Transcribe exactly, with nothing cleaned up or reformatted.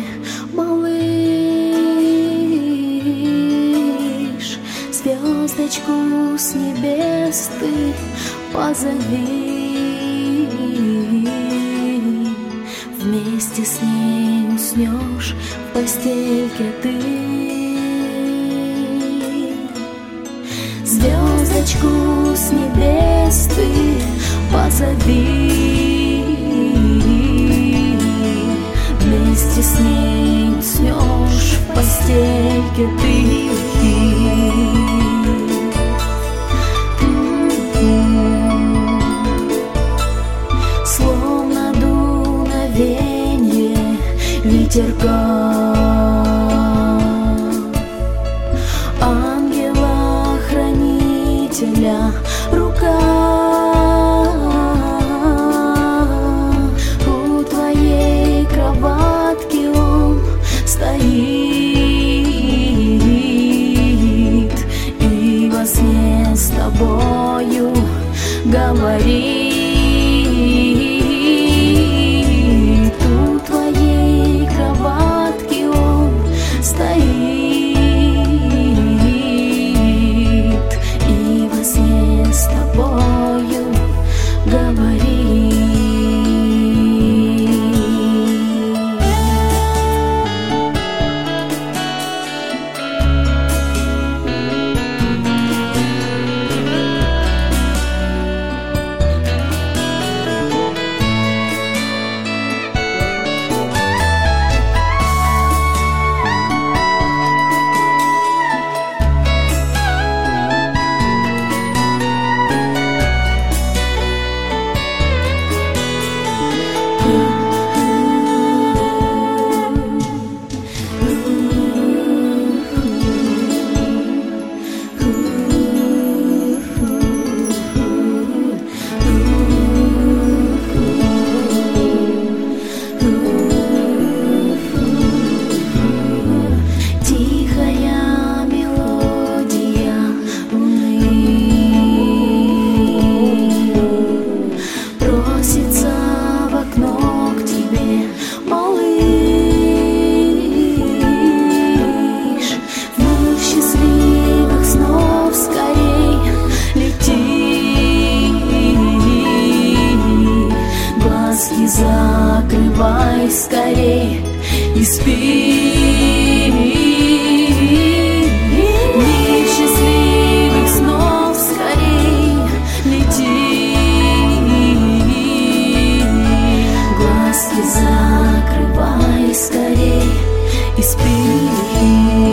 малыш. Звездочку с небес ты позови, вместе с ней уснешь в постельке ты. Звездочку с небес ты позови, вместе с ней уснешь в постельке ты. Словно дуновенье ветерка, ангела-хранителя рука, у твоей кроватки он стоит и во сне с тобою говорит. У твоей кроватки он стоит и во сне с тобою говорит. Закрывай скорей и спи. Мир счастливых снов скорей лети. Глазки закрывай скорей и спи.